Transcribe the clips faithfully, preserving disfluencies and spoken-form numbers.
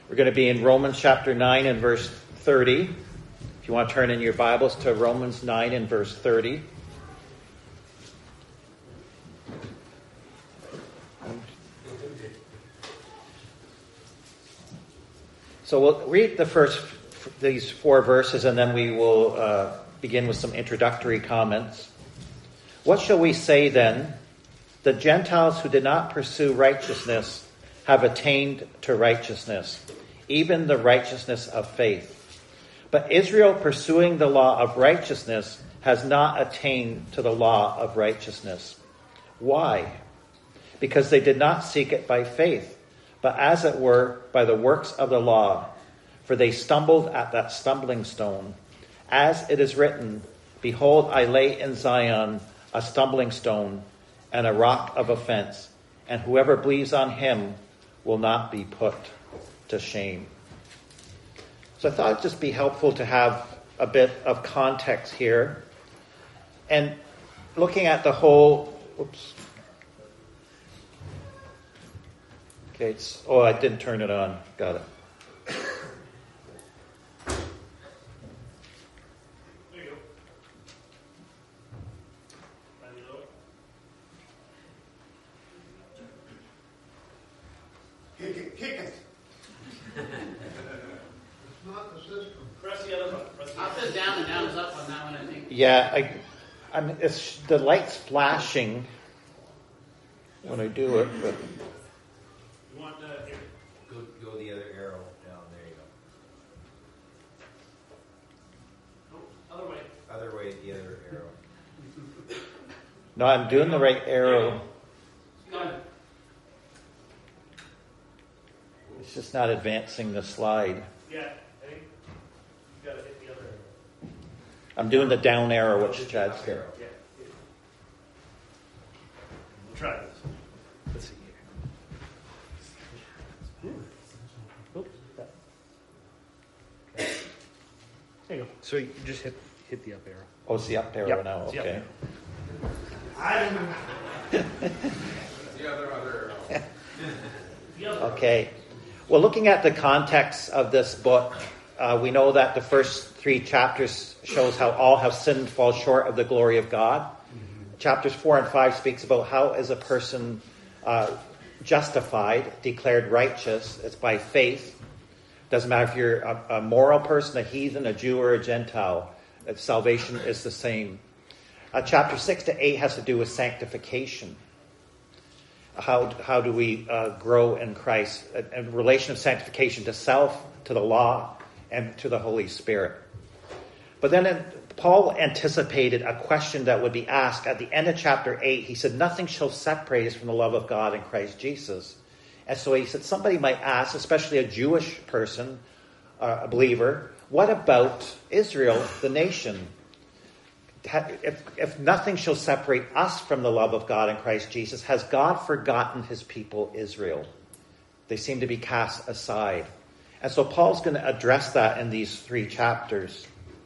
We're going to be in Romans chapter nine and verse thirty. If you want to turn in your Bibles to Romans nine and verse thirty. So we'll read the first, these four verses, and then we will uh, begin with some introductory comments. What shall we say then? The Gentiles who did not pursue righteousness have attained to righteousness, even the righteousness of faith. But Israel, pursuing the law of righteousness, has not attained to the law of righteousness. Why? Because they did not seek it by faith, but as it were by the works of the law. For they stumbled at that stumbling stone. As it is written, Behold, I lay in Zion a stumbling stone and a rock of offense, and whoever believes on him will not be put to shame. So I thought it'd just be helpful to have a bit of context here. And looking at the whole... Oops. Okay, it's, oh, I didn't turn it on. Got it. There you go. Ready to go? Kick it, kick it. It's not the system. Press the other button. Press the Up is down and down is up on that one, I think. Yeah, I, I mean, it's the light's flashing when I do it, but You want uh, here? Go, go the other arrow down. There you go. No, other way. Other way, the other arrow. no, I'm doing the right arrow. Go ahead. It's just not advancing the slide. Yeah, I think you gotta hit the other arrow. I'm doing the down arrow, which Chad's here. Yeah. We'll try this. Let's see here. Oops. Okay. There you go. So you just hit hit the up arrow. Oh, it's the up arrow Yep, now. it's the up Okay. arrow. The other other arrow. The other. Okay. Well, looking at the context of this book, uh, we know that the first three chapters shows how all have sinned and fall short of the glory of God. Mm-hmm. Chapters four and five speaks about how is a person uh, justified, declared righteous. It's by faith. Doesn't matter if you're a, a moral person, a heathen, a Jew, or a Gentile. Salvation is the same. Uh, chapter six to eight has to do with sanctification. How how do we uh, grow in Christ? A, a relation of sanctification to self, to the law, and to the Holy Spirit. But then in, Paul anticipated a question that would be asked at the end of chapter eight. He said, nothing shall separate us from the love of God in Christ Jesus. And so he said, somebody might ask, especially a Jewish person, uh, a believer, what about Israel, the nation? If, if nothing shall separate us from the love of God in Christ Jesus, has God forgotten his people Israel? They seem to be cast aside. And so Paul's going to address that in these three chapters.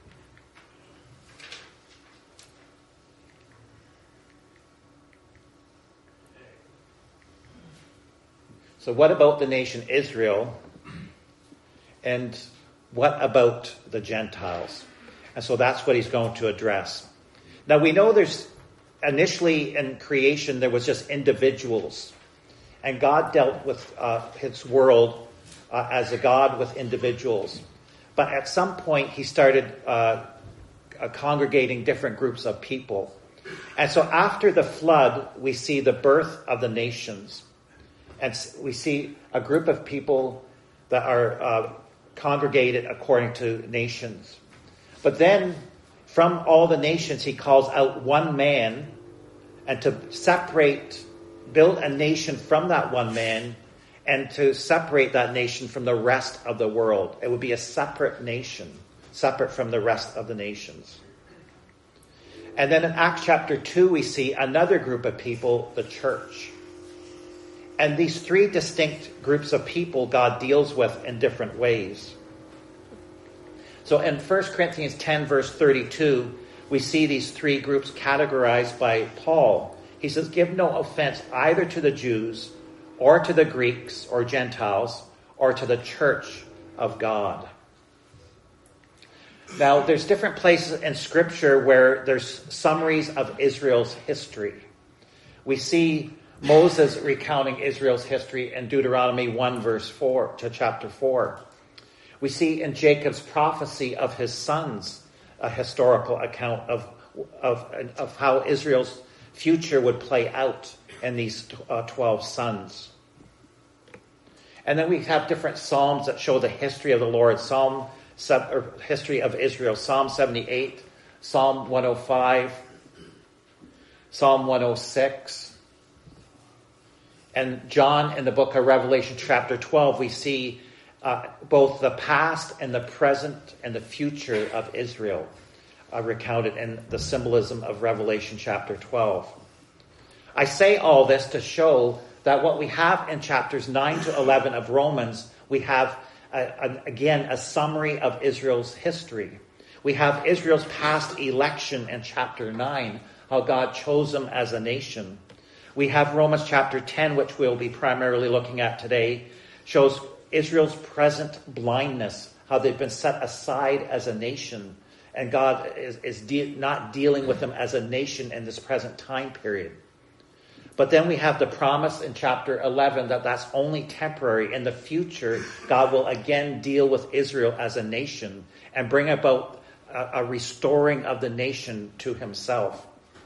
So what about the nation Israel? And what about the Gentiles? And so that's what he's going to address. Now we know there's, initially in creation, there was just individuals. And God dealt with uh, his world uh, as a God with individuals. But at some point he started uh, uh, congregating different groups of people. And so after the flood, we see the birth of the nations. And we see a group of people that are uh, congregated according to nations. But then from all the nations, he calls out one man, and to separate, build a nation from that one man, and to separate that nation from the rest of the world. It would be a separate nation, separate from the rest of the nations. And then in Acts chapter two, we see another group of people, the church. And these three distinct groups of people God deals with in different ways. So in First Corinthians ten, verse thirty-two, we see these three groups categorized by Paul. He says, give no offense either to the Jews or to the Greeks or Gentiles or to the church of God. Now, there's different places in Scripture where there's summaries of Israel's history. We see Moses recounting Israel's history in Deuteronomy one, verse four to chapter four. We see in Jacob's prophecy of his sons a historical account of, of, of how Israel's future would play out in these uh, twelve sons. And then we have different psalms that show the history of the Lord. Psalm or history of Israel. Psalm seventy-eight, Psalm one oh five, Psalm one oh six. And John in the book of Revelation chapter twelve, we see uh, both the past and the present and the future of Israel uh, recounted in the symbolism of Revelation chapter twelve. I say all this to show that what we have in chapters nine to eleven of Romans, we have, a, a, again, a summary of Israel's history. We have Israel's past election in chapter nine, how God chose them as a nation. We have Romans chapter ten, which we'll be primarily looking at today, shows Israel's present blindness, how they've been set aside as a nation, and God is, is de- not dealing with them as a nation in this present time period. But then we have the promise in chapter eleven that that's only temporary. In the future, God will again deal with Israel as a nation and bring about a, a restoring of the nation to himself.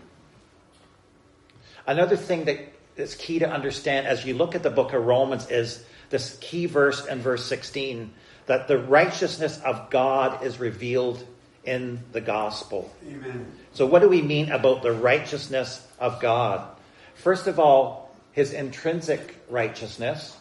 Another thing that is key to understand as you look at the book of Romans is this key verse in verse sixteen, that the righteousness of God is revealed in the gospel. Amen. So what do we mean about the righteousness of God? First of all, his intrinsic righteousness,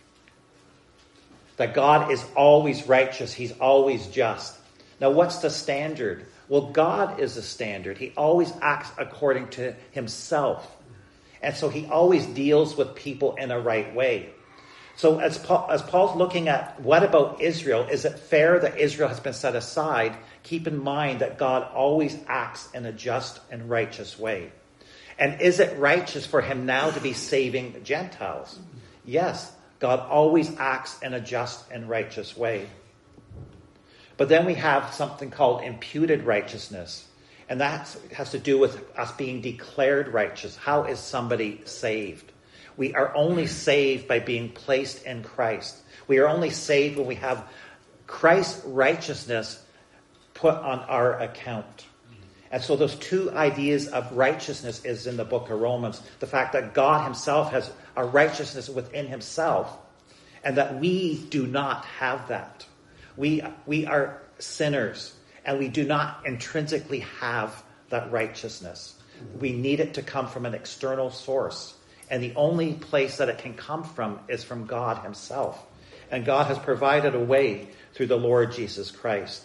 that God is always righteous, he's always just. Now, what's the standard? Well, God is the standard. He always acts according to himself. And so he always deals with people in a right way. So as, Paul, as Paul's looking at what about Israel, is it fair that Israel has been set aside? Keep in mind that God always acts in a just and righteous way. And is it righteous for him now to be saving Gentiles? Yes, God always acts in a just and righteous way. But then we have something called imputed righteousness. And that has to do with us being declared righteous. How is somebody saved? We are only saved by being placed in Christ. We are only saved when we have Christ's righteousness put on our account. And so those two ideas of righteousness is in the book of Romans. The fact that God himself has a righteousness within himself and that we do not have that. We, we are sinners and we do not intrinsically have that righteousness. We need it to come from an external source. And the only place that it can come from is from God himself. And God has provided a way through the Lord Jesus Christ.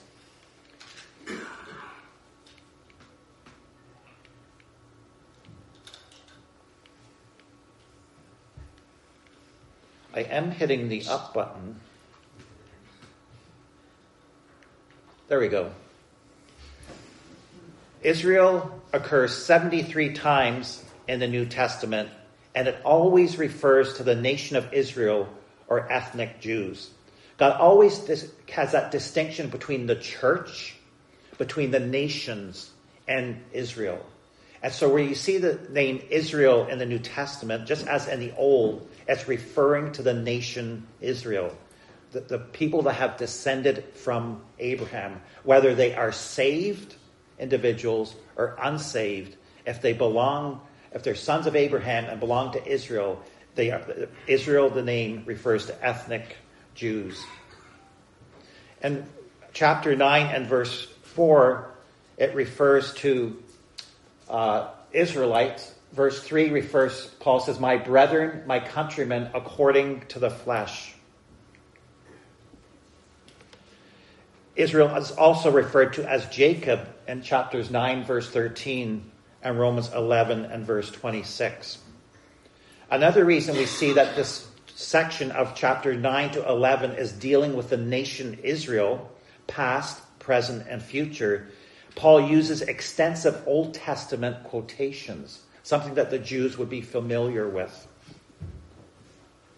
I am hitting the up button. There we go. Israel occurs seventy-three times in the New Testament, and it always refers to the nation of Israel or ethnic Jews. God always has that distinction between the church, between the nations, and Israel. And so where you see the name Israel in the New Testament, just as in the Old, it's referring to the nation Israel. The, the people that have descended from Abraham, whether they are saved individuals or unsaved, if they belong, if they're sons of Abraham and belong to Israel, they are, Israel, the name, refers to ethnic Jews. And chapter nine and verse four, it refers to uh, Israelites. Verse three refers, Paul says, my brethren, my countrymen, according to the flesh. Israel is also referred to as Jacob in chapters nine, verse thirteen, and Romans eleven and verse twenty-six. Another reason we see that this section of chapter nine to eleven is dealing with the nation Israel, past, present, and future. Paul uses extensive Old Testament quotations, something that the Jews would be familiar with.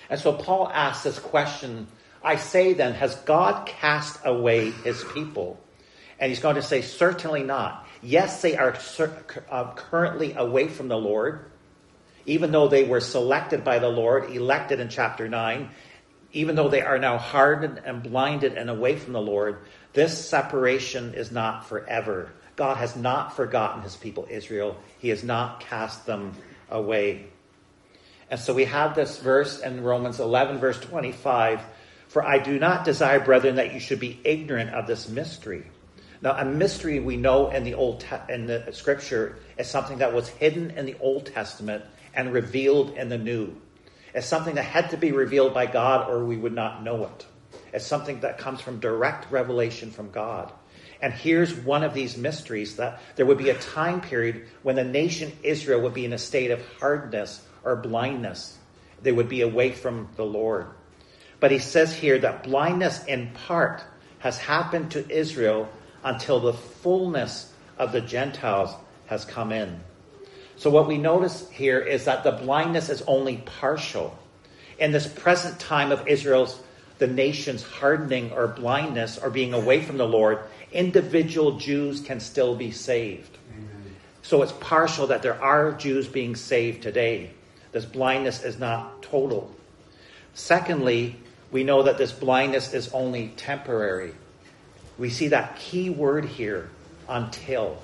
And so Paul asks this question, I say then, has God cast away his people? And he's going to say, certainly not. Yes, they are uh, currently away from the Lord, even though they were selected by the Lord, elected in chapter nine, even though they are now hardened and blinded and away from the Lord, this separation is not forever. God has not forgotten his people Israel. He has not cast them away. And so we have this verse in Romans eleven, verse twenty-five, for I do not desire, brethren, that you should be ignorant of this mystery. Now, a mystery we know in the Old Te- in the Scripture is something that was hidden in the Old Testament and revealed in the New. It's something that had to be revealed by God or we would not know it. It's something that comes from direct revelation from God. And here's one of these mysteries, that there would be a time period when the nation Israel would be in a state of hardness or blindness. They would be away from the Lord. But he says here that blindness in part has happened to Israel until the fullness of the Gentiles has come in. So what we notice here is that the blindness is only partial. In this present time of Israel's, the nation's hardening or blindness or being away from the Lord, individual Jews can still be saved. Amen. So it's partial that there are Jews being saved today. This blindness is not total. Secondly, we know that this blindness is only temporary. We see that key word here, until.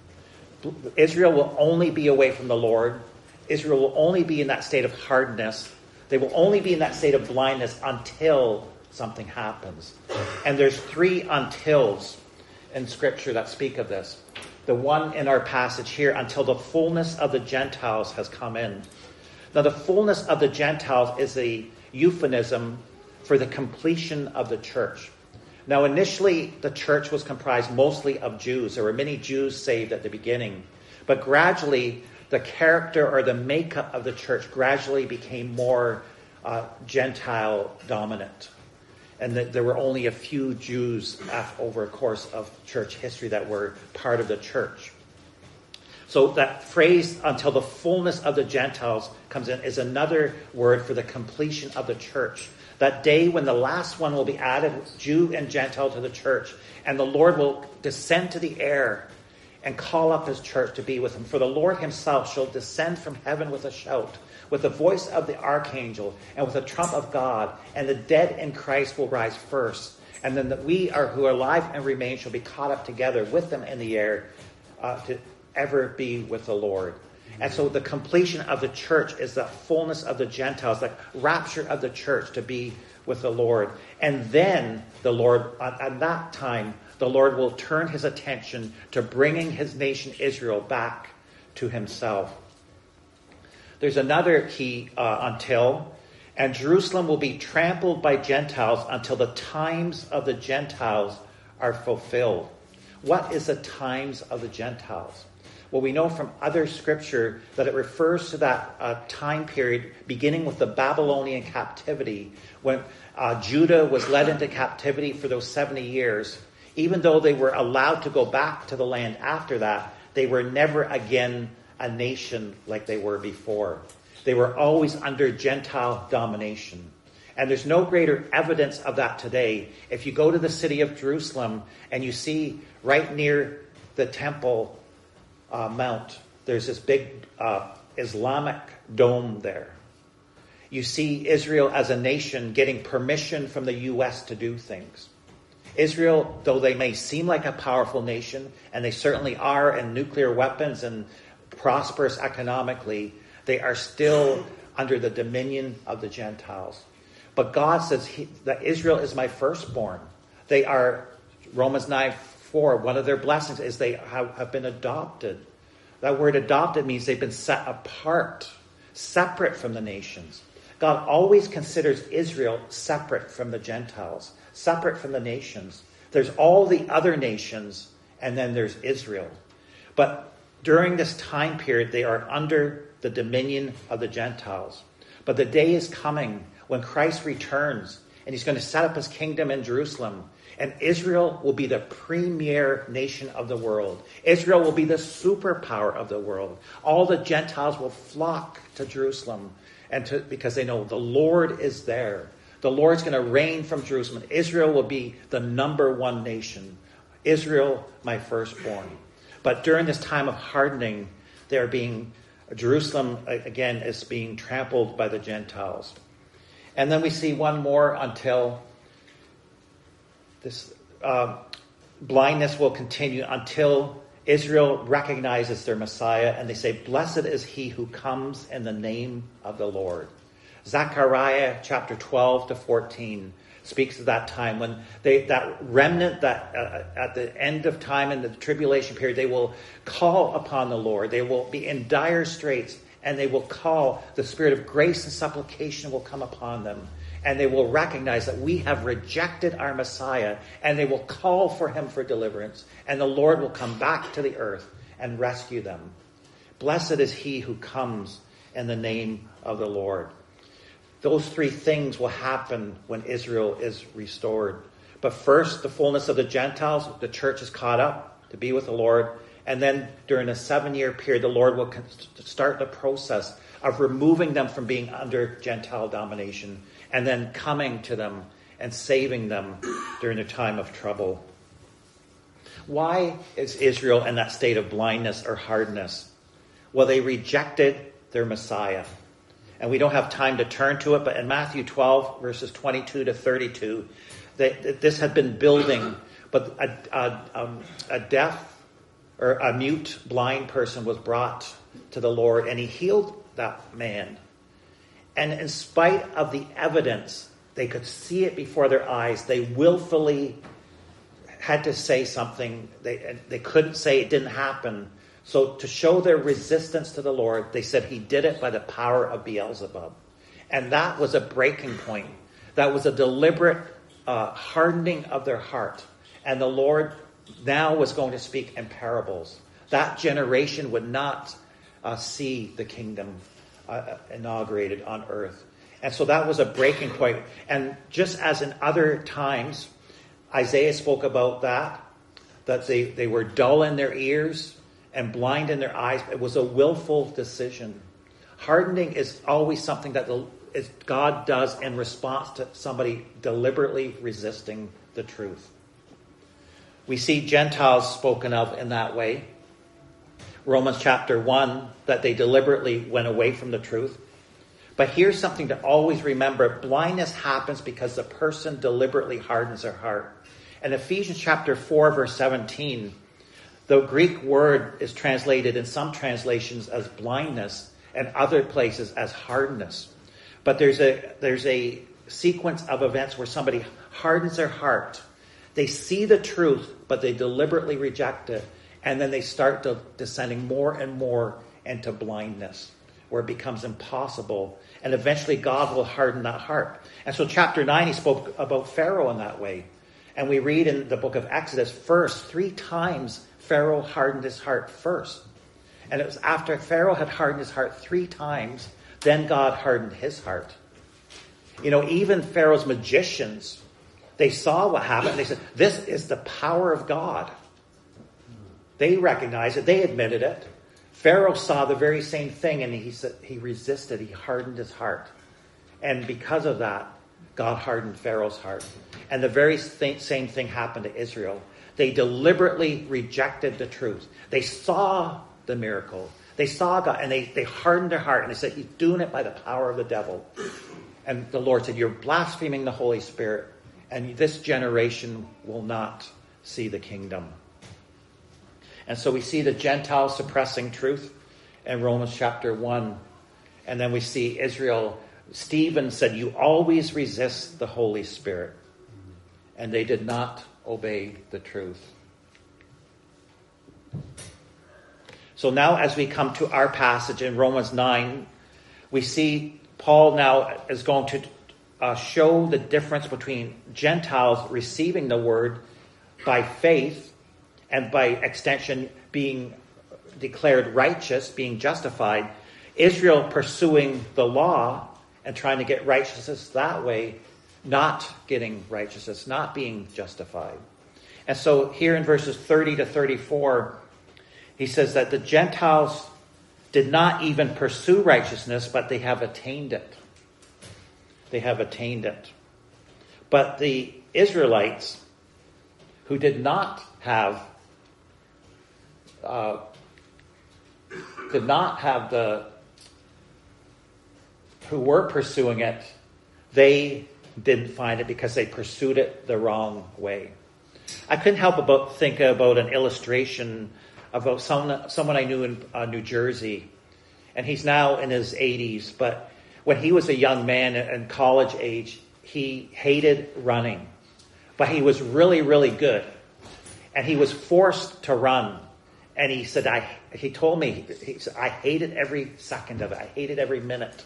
Israel will only be away from the Lord. Israel will only be in that state of hardness. They will only be in that state of blindness until something happens. And there's three untils in Scripture that speak of this. The one in our passage here, until the fullness of the Gentiles has come in. Now, the fullness of the Gentiles is a euphemism for the completion of the church. Now, initially, the church was comprised mostly of Jews. There were many Jews saved at the beginning. But gradually, the character or the makeup of the church gradually became more uh, Gentile dominant. And that there were only a few Jews over a course of church history that were part of the church. So that phrase, until the fullness of the Gentiles comes in, is another word for the completion of the church. That day when the last one will be added, Jew and Gentile, to the church. And the Lord will descend to the air and call up his church to be with him. For the Lord himself shall descend from heaven with a shout, with the voice of the archangel, and with the trump of God. And the dead in Christ will rise first. And then that we are who are alive and remain shall be caught up together with them in the air uh, to ever be with the Lord. And so the completion of the church is the fullness of the Gentiles, the rapture of the church to be with the Lord. And then the Lord, at, at that time, the Lord will turn his attention to bringing his nation Israel back to himself. There's another key uh, until, and Jerusalem will be trampled by Gentiles until the times of the Gentiles are fulfilled. What is the times of the Gentiles? Well, we know from other scripture that it refers to that uh, time period beginning with the Babylonian captivity, when uh, Judah was led into captivity for those seventy years. Even though they were allowed to go back to the land after that, they were never again a nation like they were before. They were always under Gentile domination. And there's no greater evidence of that today. If you go to the city of Jerusalem and you see right near the Temple Uh, Mount, there's this big uh, Islamic dome there. You see Israel as a nation getting permission from the U S to do things. Israel, though they may seem like a powerful nation, and they certainly are in nuclear weapons and prosperous economically, they are still under the dominion of the Gentiles. But God says he, that Israel is my firstborn. They are, Romans nine four, one of their blessings is they have, have been adopted. That word adopted means they've been set apart, separate from the nations. God always considers Israel separate from the Gentiles, separate from the nations. There's all the other nations, and then there's Israel. But during this time period, they are under the dominion of the Gentiles. But the day is coming when Christ returns, and he's going to set up his kingdom in Jerusalem. And Israel will be the premier nation of the world. Israel will be the superpower of the world. All the Gentiles will flock to Jerusalem. And to, because they know the Lord is there. The Lord's going to reign from Jerusalem. Israel will be the number one nation. Israel, my firstborn. But during this time of hardening, they're being, Jerusalem, again, is being trampled by the Gentiles. And then we see one more until this uh, blindness will continue until Israel recognizes their Messiah, and they say, "Blessed is he who comes in the name of the Lord." Zechariah chapter twelve to fourteen speaks of that time when they, that remnant that uh, at the end of time in the tribulation period, they will call upon the Lord. They will be in dire straits, and they will call. The spirit of grace and supplication will come upon them. And they will recognize that we have rejected our Messiah, and they will call for him for deliverance. And the Lord will come back to the earth and rescue them. Blessed is he who comes in the name of the Lord. Those three things will happen when Israel is restored. But first, the fullness of the Gentiles, the church is caught up to be with the Lord. And then during a seven-year period, the Lord will start the process of removing them from being under Gentile domination and then coming to them and saving them during a time of trouble. Why is Israel in that state of blindness or hardness? Well, they rejected their Messiah. And we don't have time to turn to it, but in Matthew twelve, verses twenty-two to thirty-two, they, this had been building, but a, a, um, a deaf or a mute blind person was brought to the Lord, and he healed that man. And in spite of the evidence, they could see it before their eyes. They willfully had to say something. They, they couldn't say it didn't happen. So to show their resistance to the Lord, they said he did it by the power of Beelzebub. And that was a breaking point. That was a deliberate uh, hardening of their heart. And the Lord now was going to speak in parables. That generation would not uh, see the kingdom uh, inaugurated on earth. And so that was a breaking point. And just as in other times, Isaiah spoke about that, that they, they were dull in their ears and blind in their eyes. It was a willful decision. Hardening is always something that the, is, God does in response to somebody deliberately resisting the truth. We see Gentiles spoken of in that way. Romans chapter one, that they deliberately went away from the truth. But here's something to always remember. Blindness happens because the person deliberately hardens their heart. In Ephesians chapter four, verse seventeen, the Greek word is translated in some translations as blindness and other places as hardness. But there's a there's a sequence of events where somebody hardens their heart. They see the truth, but they deliberately reject it. And then they start to, descending more and more into blindness, where it becomes impossible. And eventually God will harden that heart. And so chapter nine, he spoke about Pharaoh in that way. And we read in the book of Exodus, first, three times Pharaoh hardened his heart first. And it was after Pharaoh had hardened his heart three times, then God hardened his heart. You know, even Pharaoh's magicians, they saw what happened. They said, this is the power of God. They recognized it. They admitted it. Pharaoh saw the very same thing, and he said he resisted. He hardened his heart. And because of that, God hardened Pharaoh's heart. And the very th- same thing happened to Israel. They deliberately rejected the truth. They saw the miracle. They saw God, and they, they hardened their heart. And they said, he's doing it by the power of the devil. And the Lord said, you're blaspheming the Holy Spirit. And this generation will not see the kingdom. And so we see the Gentiles suppressing truth in Romans chapter one. And then we see Israel. Stephen said, you always resist the Holy Spirit. And they did not obey the truth. So now as we come to our passage in Romans nine, we see Paul now is going to uh, show the difference between Gentiles receiving the word by faith and by extension being declared righteous, being justified, Israel pursuing the law and trying to get righteousness that way, not getting righteousness, not being justified. And so here in verses thirty to thirty-four, he says that the Gentiles did not even pursue righteousness, but they have attained it. They have attained it. But the Israelites, who did not have, uh, did not have the, who were pursuing it, they didn't find it because they pursued it the wrong way. I couldn't help but think about an illustration about someone, someone I knew in uh, New Jersey, and he's now in his eighties, but when he was a young man in college age, he hated running, but he was really, really good, and he was forced to run, and he said, I, he told me, he said, I hated every second of it, I hated every minute.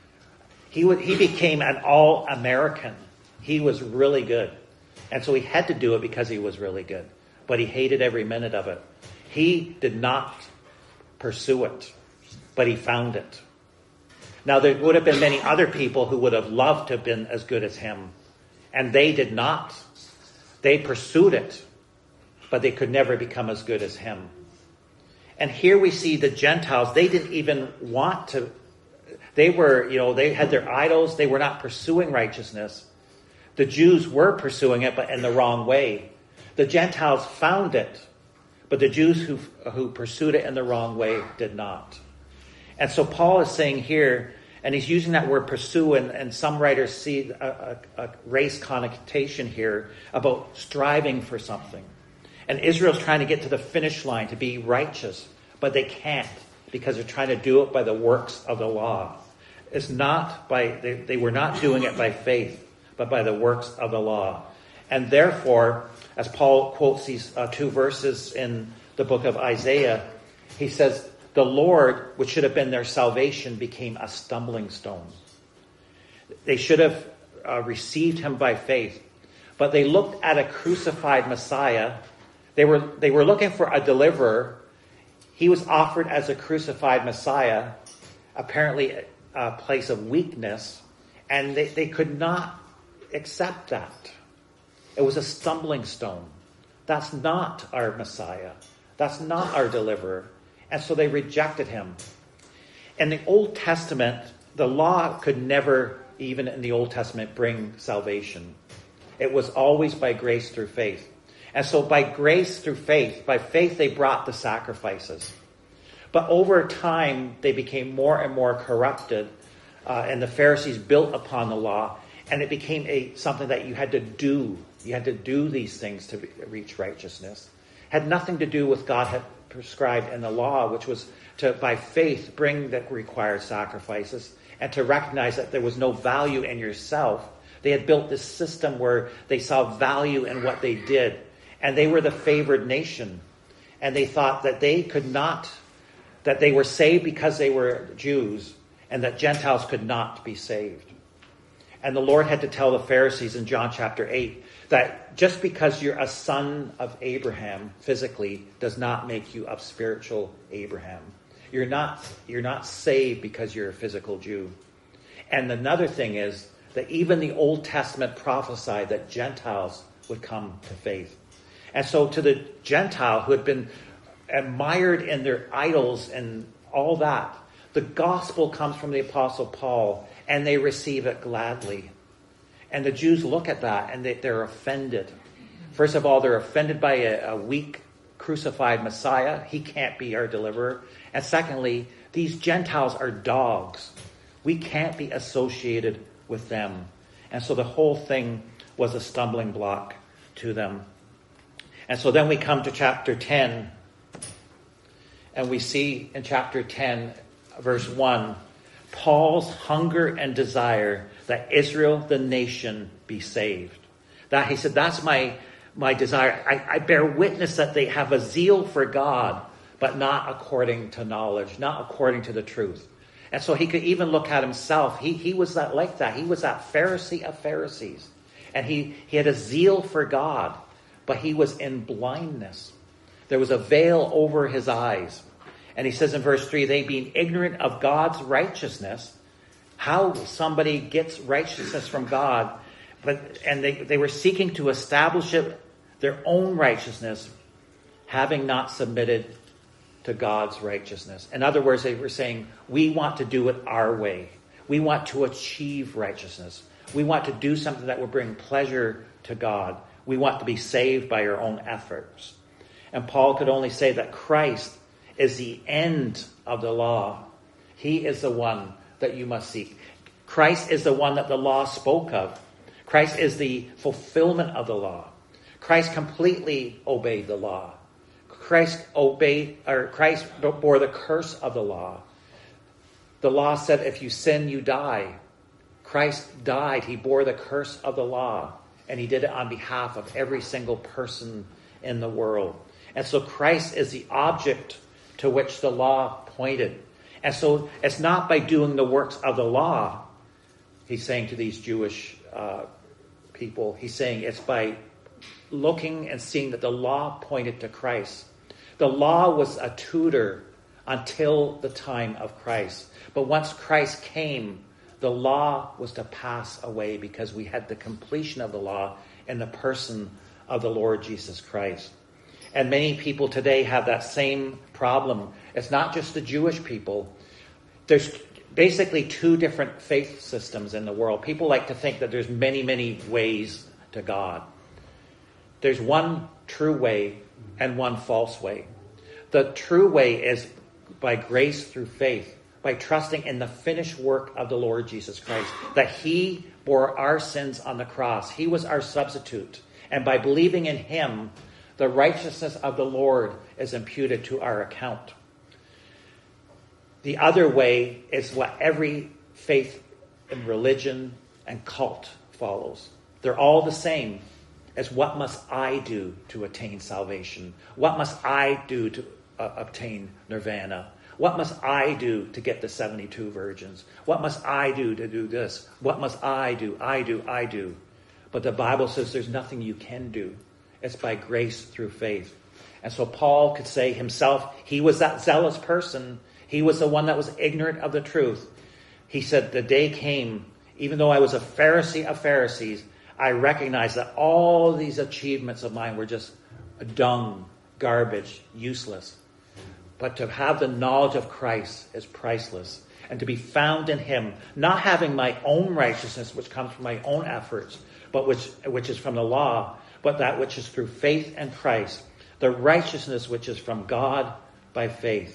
He would, he became an all-American. He was really good. And so he had to do it because he was really good. But he hated every minute of it. He did not pursue it, but he found it. Now, there would have been many other people who would have loved to have been as good as him. And they did not. They pursued it, but they could never become as good as him. And here we see the Gentiles, they didn't even want to. They were, you know, they had their idols. They were not pursuing righteousness. The Jews were pursuing it, but in the wrong way. The Gentiles found it, but the Jews who who pursued it in the wrong way did not. And so Paul is saying here, and he's using that word pursue, and, and some writers see a, a, a race connotation here about striving for something. And Israel's trying to get to the finish line, to be righteous, but they can't because they're trying to do it by the works of the law. It's not by, they, they were not doing it by faith, but by the works of the law. And therefore, as Paul quotes these uh, two verses in the book of Isaiah, he says, the Lord, which should have been their salvation, became a stumbling stone. They should have uh, received him by faith, but they looked at a crucified Messiah. They were, they were looking for a deliverer. He was offered as a crucified Messiah, apparently a place of weakness, and they, they could not accept that. It was a stumbling stone. That's not our Messiah. That's not our deliverer. And so they rejected him. In the Old Testament, the law could never, even in the Old Testament, bring salvation. It was always by grace through faith. And so by grace through faith, by faith they brought the sacrifices. But over time, they became more and more corrupted, uh, and the Pharisees built upon the law, and it became a something that you had to do. You had to do these things to reach righteousness. It had nothing to do with God had prescribed in the law, which was to, by faith, bring the required sacrifices, and to recognize that there was no value in yourself. They had built this system where they saw value in what they did. And they were the favored nation. And they thought that they could not, that they were saved because they were Jews, and that Gentiles could not be saved. And the Lord had to tell the Pharisees in John chapter eight that just because you're a son of Abraham physically does not make you a spiritual Abraham. You're not, you're not saved because you're a physical Jew. And another thing is that even the Old Testament prophesied that Gentiles would come to faith. And so to the Gentile who had been admired in their idols and all that, the gospel comes from the Apostle Paul, and they receive it gladly. And the Jews look at that and they, they're offended. First of all, they're offended by a, a weak crucified Messiah. He can't be our deliverer. And secondly, these Gentiles are dogs. We can't be associated with them. And so the whole thing was a stumbling block to them. And so then we come to chapter ten, and we see in chapter ten, verse one, Paul's hunger and desire that Israel, the nation, be saved. That he said, that's my, my desire. I, I bear witness that they have a zeal for God, but not according to knowledge, not according to the truth. And so he could even look at himself. He, he was that like that. He was that Pharisee of Pharisees. And he, he had a zeal for God, but he was in blindness. There was a veil over his eyes. And he says in verse three, they being ignorant of God's righteousness, how somebody gets righteousness from God, but and they, they were seeking to establish it, their own righteousness, having not submitted to to God's righteousness. In other words, they were saying, we want to do it our way. We want to achieve righteousness. We want to do something that will bring pleasure to God. We want to be saved by our own efforts. And Paul could only say that Christ is the end of the law. He is the one that you must seek. Christ is the one that the law spoke of. Christ is the fulfillment of the law. Christ completely obeyed the law. Christ obeyed, or Christ bore the curse of the law. The law said, if you sin, you die. Christ died. He bore the curse of the law, and he did it on behalf of every single person in the world. And so Christ is the object to which the law pointed. And so it's not by doing the works of the law, he's saying to these Jewish uh, people, he's saying it's by looking and seeing that the law pointed to Christ. The law was a tutor until the time of Christ. But once Christ came, the law was to pass away because we had the completion of the law in the person of the Lord Jesus Christ. And many people today have that same problem. It's not just the Jewish people. There's basically two different faith systems in the world. People like to think that there's many, many ways to God. There's one true way and one false way. The true way is by grace through faith, by trusting in the finished work of the Lord Jesus Christ, that he bore our sins on the cross. He was our substitute. And by believing in him, the righteousness of the Lord is imputed to our account. The other way is what every faith and religion and cult follows. They're all the same as what must I do to attain salvation? What must I do to uh, obtain nirvana? What must I do to get the seventy-two virgins? What must I do to do this? What must I do? I do, I do. But the Bible says there's nothing you can do. It's by grace through faith. And so Paul could say himself, he was that zealous person. He was the one that was ignorant of the truth. He said, the day came, even though I was a Pharisee of Pharisees, I recognized that all these achievements of mine were just dung, garbage, useless. But to have the knowledge of Christ is priceless. And to be found in him, not having my own righteousness, which comes from my own efforts, but which, which is from the law, but that which is through faith in Christ, the righteousness which is from God by faith.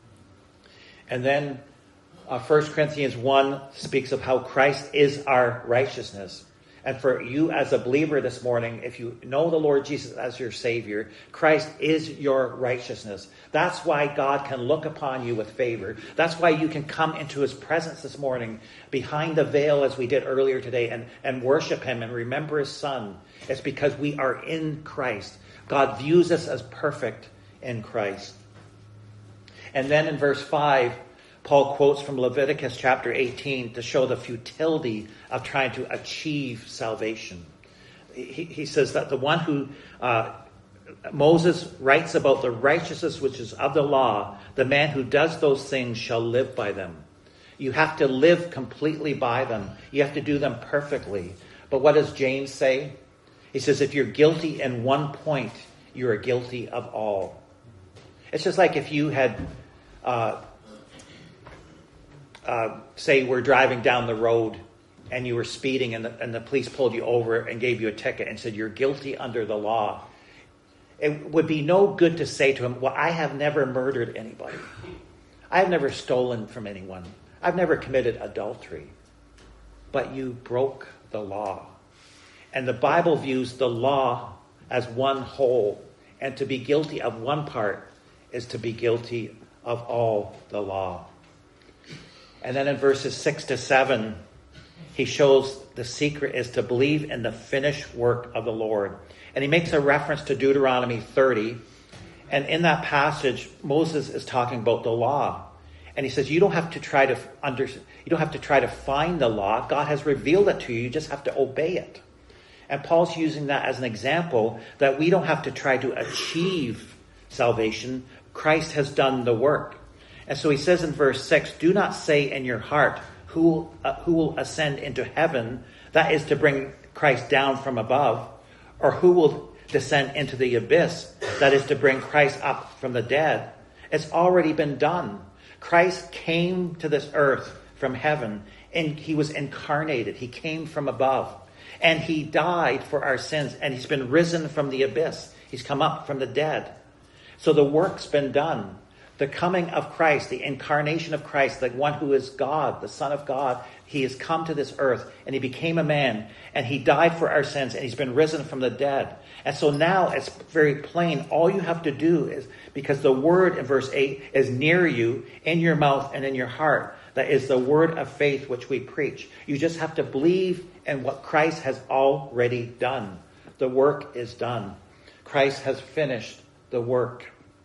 And then uh, First Corinthians one speaks of how Christ is our righteousness. And for you as a believer this morning, if you know the Lord Jesus as your Savior, Christ is your righteousness. That's why God can look upon you with favor. That's why you can come into his presence this morning behind the veil as we did earlier today and, and worship him and remember his Son. It's because we are in Christ. God views us as perfect in Christ. And then in verse five, Paul quotes from Leviticus chapter eighteen to show the futility of trying to achieve salvation. He, he says that the one who, uh, Moses writes about the righteousness which is of the law, the man who does those things shall live by them. You have to live completely by them. You have to do them perfectly. But what does James say? He says, if you're guilty in one point, you are guilty of all. It's just like if you had... Uh, Uh, say we're driving down the road and you were speeding and the, and the police pulled you over and gave you a ticket and said you're guilty under the law. It would be no good to say to him, well, I have never murdered anybody. I have never stolen from anyone. I've never committed adultery. But you broke the law. And the Bible views the law as one whole. And to be guilty of one part is to be guilty of all the law. And then in verses six to seven, he shows the secret is to believe in the finished work of the Lord. And he makes a reference to Deuteronomy thirty. And in that passage, Moses is talking about the law. And he says, you don't have to try to under, you don't have to try to find the law. God has revealed it to you. You just have to obey it. And Paul's using that as an example that we don't have to try to achieve salvation. Christ has done the work. And so he says in verse six, do not say in your heart, who, uh, who will ascend into heaven? That is to bring Christ down from above. Or who will descend into the abyss? That is to bring Christ up from the dead. It's already been done. Christ came to this earth from heaven, and he was incarnated. He came from above, and he died for our sins, and he's been risen from the abyss. He's come up from the dead. So the work's been done. The coming of Christ, the incarnation of Christ, the one who is God, the Son of God, he has come to this earth, and he became a man, and he died for our sins, and he's been risen from the dead. And so now it's very plain. All you have to do is, because the word in verse eight is near you, in your mouth and in your heart. That is the word of faith which we preach. You just have to believe in what Christ has already done. The work is done. Christ has finished the work.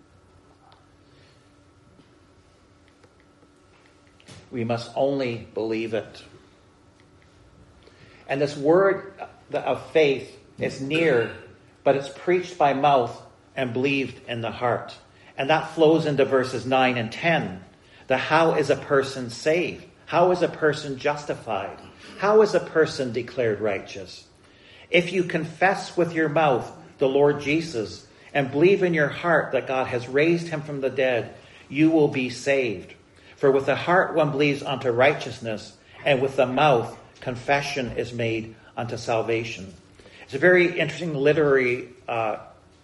We must only believe it. And this word of faith is near, but it's preached by mouth and believed in the heart. And that flows into verses nine and ten. The how is a person saved? How is a person justified? How is a person declared righteous? If you confess with your mouth the Lord Jesus and believe in your heart that God has raised him from the dead, you will be saved. For with the heart one believes unto righteousness, and with the mouth confession is made unto salvation. It's a very interesting literary uh,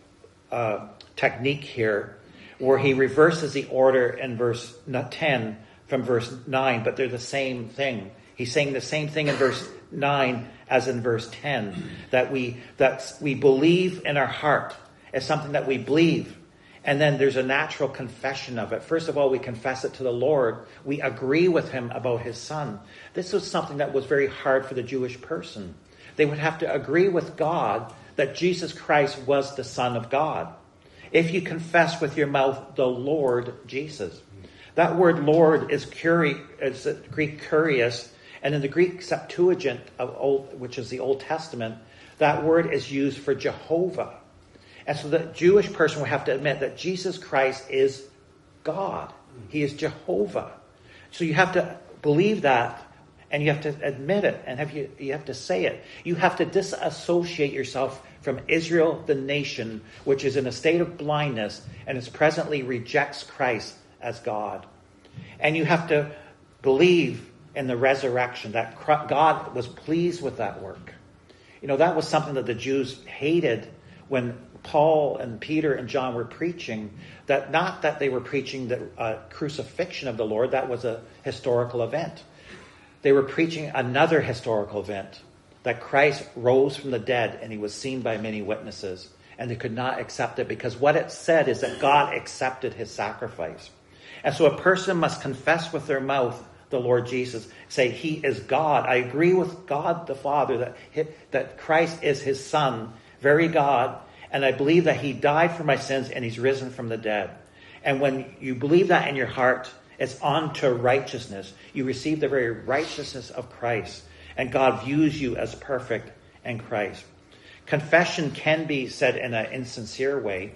uh, technique here, where he reverses the order in verse ten from verse nine, but they're the same thing. He's saying the same thing in verse nine as in verse ten, that we that we believe in our heart as something that we believe. And then there's a natural confession of it. First of all, we confess it to the Lord. We agree with him about his son. This was something that was very hard for the Jewish person. They would have to agree with God that Jesus Christ was the Son of God. If you confess with your mouth the Lord Jesus. That word Lord is, curi- is Greek kurios, and in the Greek Septuagint, of old, which is the Old Testament, that word is used for Jehovah. And so the Jewish person would have to admit that Jesus Christ is God. He is Jehovah. So you have to believe that, and you have to admit it, and have you, you have to say it. You have to disassociate yourself from Israel, the nation, which is in a state of blindness, and is presently rejects Christ as God. And you have to believe in the resurrection, that God was pleased with that work. You know, that was something that the Jews hated when Paul and Peter and John were preaching, that not that they were preaching the uh, crucifixion of the Lord, that was a historical event. They were preaching another historical event, that Christ rose from the dead and he was seen by many witnesses, and they could not accept it because what it said is that God accepted his sacrifice. And so a person must confess with their mouth the Lord Jesus, say he is God. I agree with God the Father that, he, that Christ is his Son, very God, and I believe that he died for my sins and he's risen from the dead. And when you believe that in your heart, it's on to righteousness. You receive the very righteousness of Christ, and God views you as perfect in Christ. Confession can be said in an insincere way.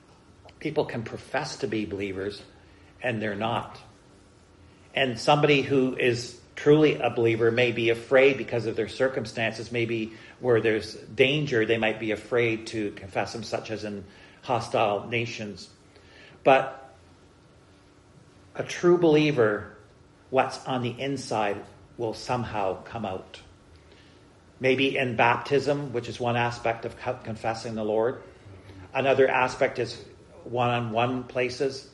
People can profess to be believers, and they're not. And somebody who is truly a believer may be afraid because of their circumstances, maybe where there's danger, they might be afraid to confess them, such as in hostile nations. But a true believer, what's on the inside will somehow come out. Maybe in baptism, which is one aspect of confessing the Lord. Another aspect is one-on-one places.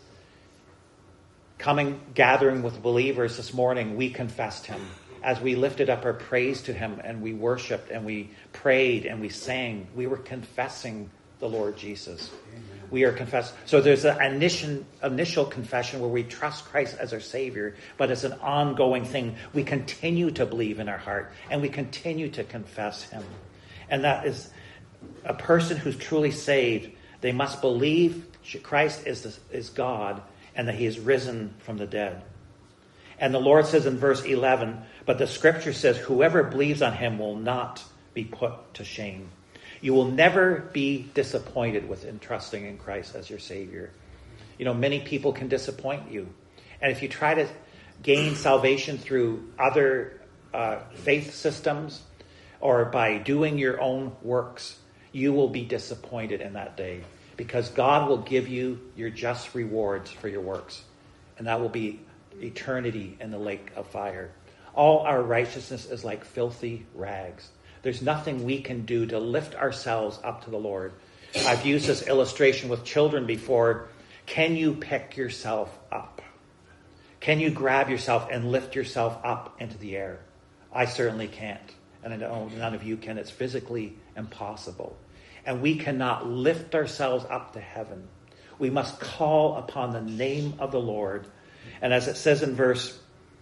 Coming, gathering with believers this morning, we confessed him. As we lifted up our praise to him, and we worshiped, and we prayed, and we sang, we were confessing the Lord Jesus. Amen. We are confessed. So there's an initial, initial confession where we trust Christ as our Savior, but it's an ongoing thing. We continue to believe in our heart, and we continue to confess him. And that is a person who's truly saved. They must believe Christ is, the, is God, and that he is risen from the dead. And the Lord says in verse eleven, but the scripture says, whoever believes on him will not be put to shame. You will never be disappointed with entrusting in Christ as your Savior. You know, many people can disappoint you. And if you try to gain salvation through other uh, faith systems or by doing your own works, you will be disappointed in that day. because God will give you your just rewards for your works. And that will be eternity in the lake of fire. All our righteousness is like filthy rags. There's nothing we can do to lift ourselves up to the Lord. I've used this illustration with children before. Can you pick yourself up? Can you grab yourself and lift yourself up into the air? I certainly can't. And I know none of you can. It's physically impossible. And we cannot lift ourselves up to heaven. We must call upon the name of the Lord. And as it says in verse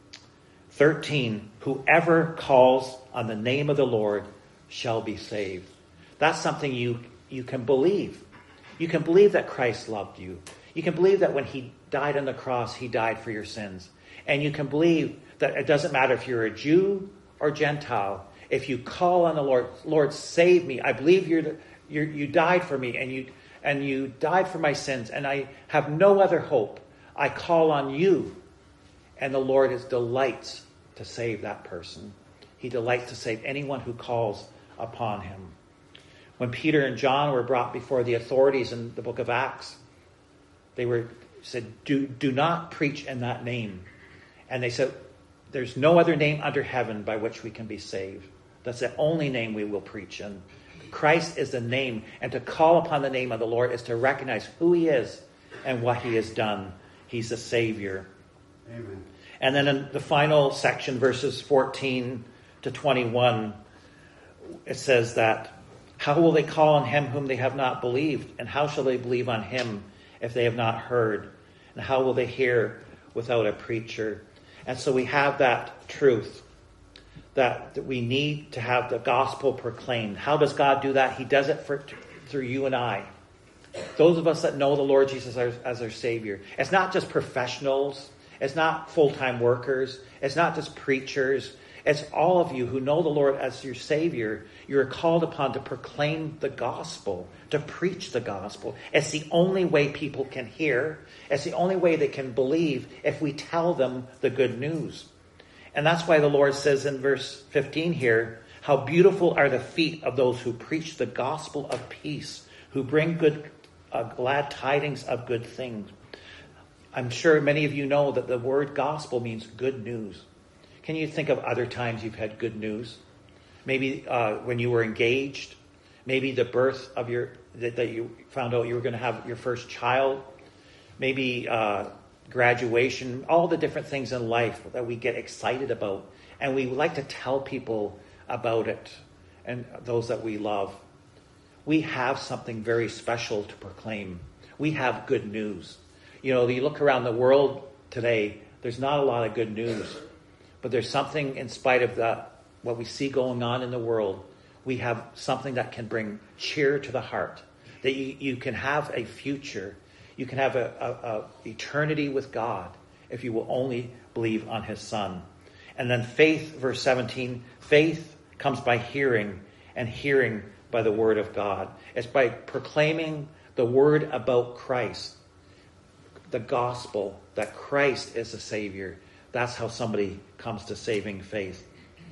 thirteen, whoever calls on the name of the Lord shall be saved. That's something you, you can believe. You can believe that Christ loved you. You can believe that when he died on the cross, he died for your sins. And you can believe that it doesn't matter if you're a Jew or Gentile. If you call on the Lord, Lord, save me. I believe you're, the, you're you died for me and you and you died for my sins, and I have no other hope. I call on you. And the Lord is delights to save that person. He delights to save anyone who calls upon him. When Peter and John were brought before the authorities in the book of Acts, they were said, do, do not preach in that name. And they said, there's no other name under heaven by which we can be saved. That's the only name we will preach in. Christ is the name. And to call upon the name of the Lord is to recognize who he is and what he has done. He's the Savior. Amen. And then in the final section, verses fourteen to twenty-one, it says that, how will they call on him whom they have not believed? And how shall they believe on him if they have not heard? And how will they hear without a preacher? And so we have that truth that, that we need to have the gospel proclaimed. How does God do that? He does it for, through you and I. Those of us that know the Lord Jesus as, as our Savior. It's not just professionals. It's not full-time workers. It's not just preachers. It's all of you who know the Lord as your Savior. You're called upon to proclaim the gospel, to preach the gospel. It's the only way people can hear. It's the only way they can believe if we tell them the good news. And that's why the Lord says in verse fifteen here, how beautiful are the feet of those who preach the gospel of peace, who bring good, uh, glad tidings of good things. I'm sure many of you know that the word gospel means good news. Can you think of other times you've had good news? Maybe uh, when you were engaged, maybe the birth of your, that, that you found out you were going to have your first child, maybe uh, graduation, all the different things in life that we get excited about. And we like to tell people about it and those that we love. We have something very special to proclaim. We have good news. You know, you look around the world today, there's not a lot of good news. But there's something, in spite of the, what we see going on in the world, we have something that can bring cheer to the heart. That you, you can have a future. You can have a, a, a eternity with God if you will only believe on his Son. And then faith, verse seventeen, faith comes by hearing, and hearing by the word of God. It's by proclaiming the word about Christ, the gospel, that Christ is the Savior. That's how somebody comes to saving faith.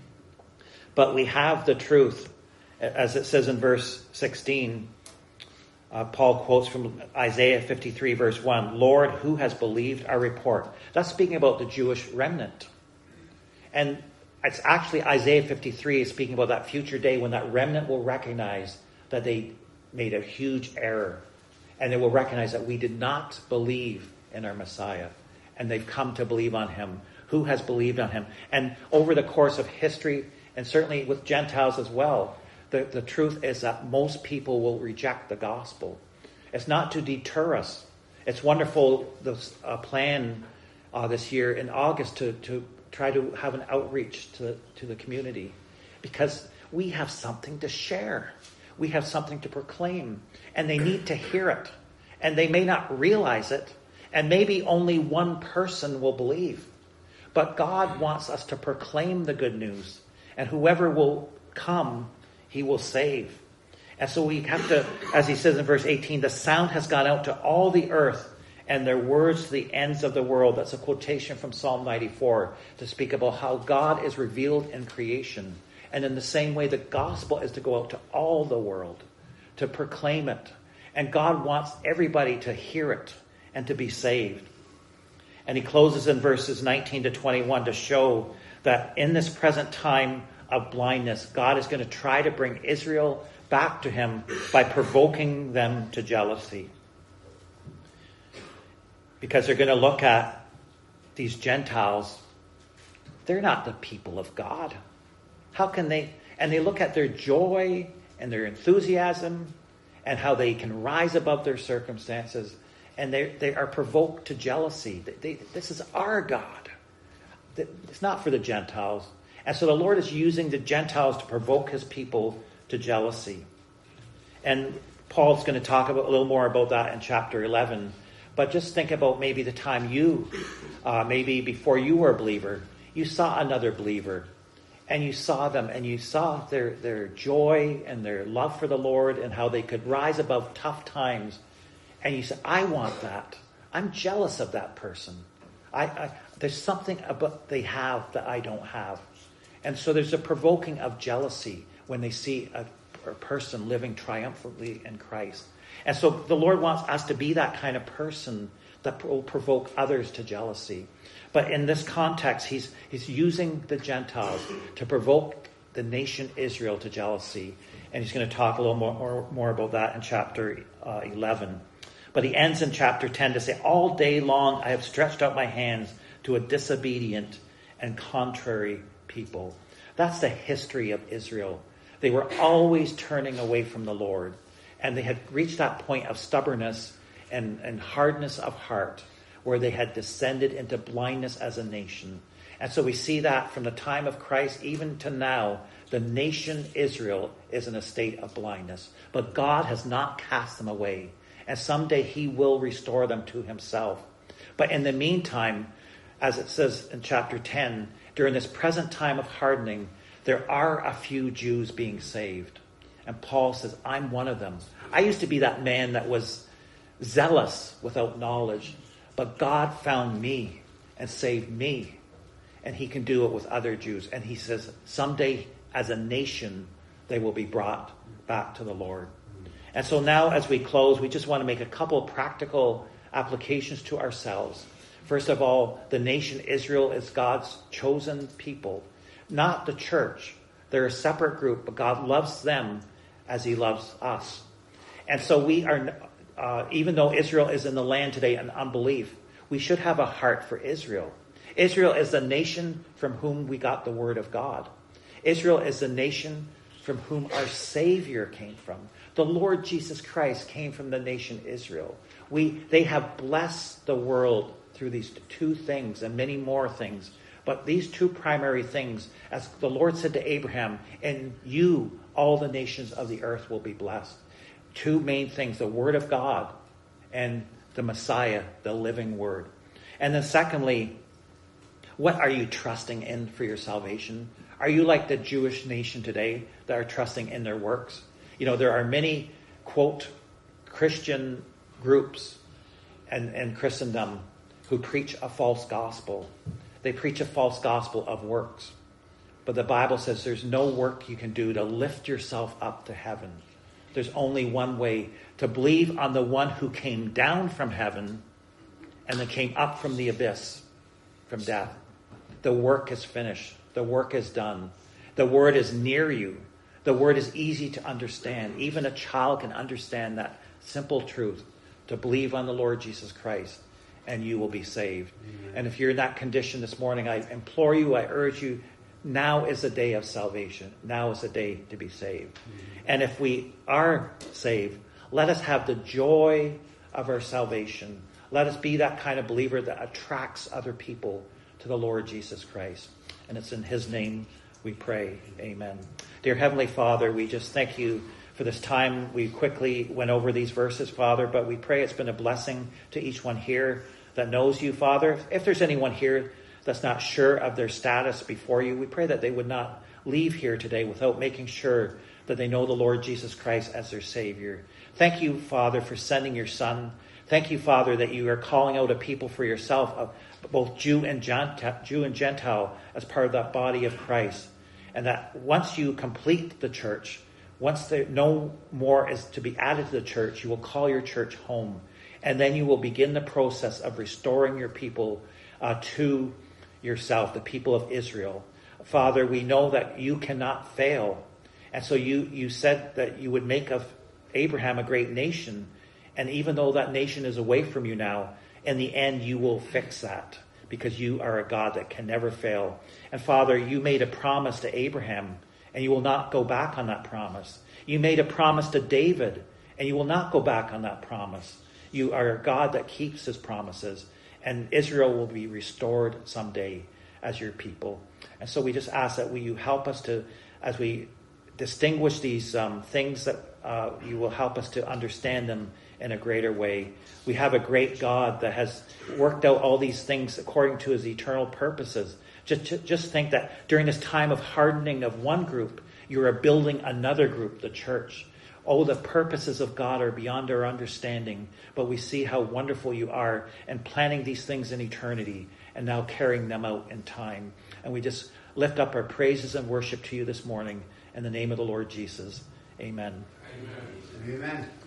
But we have the truth. As it says in verse sixteen, uh, Paul quotes from Isaiah fifty-three, verse one, Lord, who has believed our report? That's speaking about the Jewish remnant. And it's actually Isaiah fifty-three is speaking about that future day when that remnant will recognize that they made a huge error. And they will recognize that we did not believe in our Messiah. And they've come to believe on him. Who has believed on him? And over the course of history, and certainly with Gentiles as well, the, the truth is that most people will reject the gospel. It's not to deter us. It's wonderful, the uh, plan uh, this year in August to, to try to have an outreach to, to the community. Because we have something to share. We have something to proclaim. And they need to hear it. And they may not realize it. And maybe only one person will believe. But God wants us to proclaim the good news. And whoever will come, he will save. And so we have to, as he says in verse eighteen, the sound has gone out to all the earth and their words to the ends of the world. That's a quotation from Psalm ninety-four to speak about how God is revealed in creation. And in the same way, the gospel is to go out to all the world, to proclaim it. And God wants everybody to hear it and to be saved. And he closes in verses nineteen to twenty-one to show that in this present time of blindness, God is going to try to bring Israel back to him by provoking them to jealousy. Because they're going to look at these Gentiles. They're not the people of God. How can they? And they look at their joy and their enthusiasm and how they can rise above their circumstances. And they they are provoked to jealousy. They, they, this is our God. It's not for the Gentiles. And so the Lord is using the Gentiles to provoke his people to jealousy. And Paul's going to talk about, a little more about that in chapter eleven. But just think about maybe the time you, uh, maybe before you were a believer, you saw another believer. And you saw them and you saw their, their joy and their love for the Lord and how they could rise above tough times. And you said, I want that. I'm jealous of that person. I, I there's something about they have that I don't have. And so there's a provoking of jealousy when they see a, a person living triumphantly in Christ. And so the Lord wants us to be that kind of person that will provoke others to jealousy. But in this context, he's he's using the Gentiles to provoke the nation Israel to jealousy. And he's going to talk a little more, more, more about that in chapter uh, eleven. But he ends in chapter ten to say, all day long I have stretched out my hands to a disobedient and contrary people. That's the history of Israel. They were always turning away from the Lord. And they had reached that point of stubbornness and, and hardness of heart where they had descended into blindness as a nation. And so we see that from the time of Christ even to now, the nation Israel is in a state of blindness. But God has not cast them away. And someday he will restore them to himself. But in the meantime, as it says in chapter ten, during this present time of hardening, there are a few Jews being saved. And Paul says, I'm one of them. I used to be that man that was zealous without knowledge. But God found me and saved me. And he can do it with other Jews. And he says, someday as a nation, they will be brought back to the Lord. And so now as we close, we just want to make a couple practical applications to ourselves. First of all, the nation Israel is God's chosen people, not the church. They're a separate group, but God loves them as he loves us. And so we are, uh, even though Israel is in the land today in unbelief, we should have a heart for Israel. Israel is the nation from whom we got the word of God. Israel is the nation from whom our Savior came from. The Lord Jesus Christ came from the nation Israel. We, they have blessed the world through these two things and many more things. But these two primary things, as the Lord said to Abraham, in you, all the nations of the earth will be blessed. Two main things, the word of God and the Messiah, the living word. And then secondly, what are you trusting in for your salvation? Are you like the Jewish nation today that are trusting in their works? You know, there are many, quote, Christian groups and, and Christendom who preach a false gospel. They preach a false gospel of works. But the Bible says there's no work you can do to lift yourself up to heaven. There's only one way, to believe on the one who came down from heaven and then came up from the abyss, from death. The work is finished. The work is done. The word is near you. The word is easy to understand. Even a child can understand that simple truth, to believe on the Lord Jesus Christ, and you will be saved. Amen. And if you're in that condition this morning, I implore you, I urge you, now is the day of salvation. Now is the day to be saved. Amen. And if we are saved, let us have the joy of our salvation. Let us be that kind of believer that attracts other people to the Lord Jesus Christ. And it's in his name we pray. Amen. Dear Heavenly Father, we just thank you for this time. We quickly went over these verses, Father, but we pray it's been a blessing to each one here that knows you, Father. If there's anyone here that's not sure of their status before you, we pray that they would not leave here today without making sure that they know the Lord Jesus Christ as their Savior. Thank you, Father, for sending your Son. Thank you, Father, that you are calling out a people for yourself, of both Jew and Gentile, Jew and Gentile, as part of that body of Christ. And that once you complete the church, once there no more is to be added to the church, you will call your church home. And then you will begin the process of restoring your people uh, to yourself, the people of Israel. Father, we know that you cannot fail. And so you, you said that you would make of Abraham a great nation. And even though that nation is away from you now, in the end you will fix that, because you are a God that can never fail. And Father, you made a promise to Abraham, and you will not go back on that promise. You made a promise to David, and you will not go back on that promise. You are a God that keeps his promises, and Israel will be restored someday as your people. And so we just ask that will you help us to, as we distinguish these um, things, that uh, you will help us to understand them in a greater way. We have a great God that has worked out all these things according to his eternal purposes. Just, just think that during this time of hardening of one group, you are building another group, the church. Oh, the purposes of God are beyond our understanding, but we see how wonderful you are in planning these things in eternity and now carrying them out in time. And we just lift up our praises and worship to you this morning in the name of the Lord Jesus. Amen. Amen. Amen.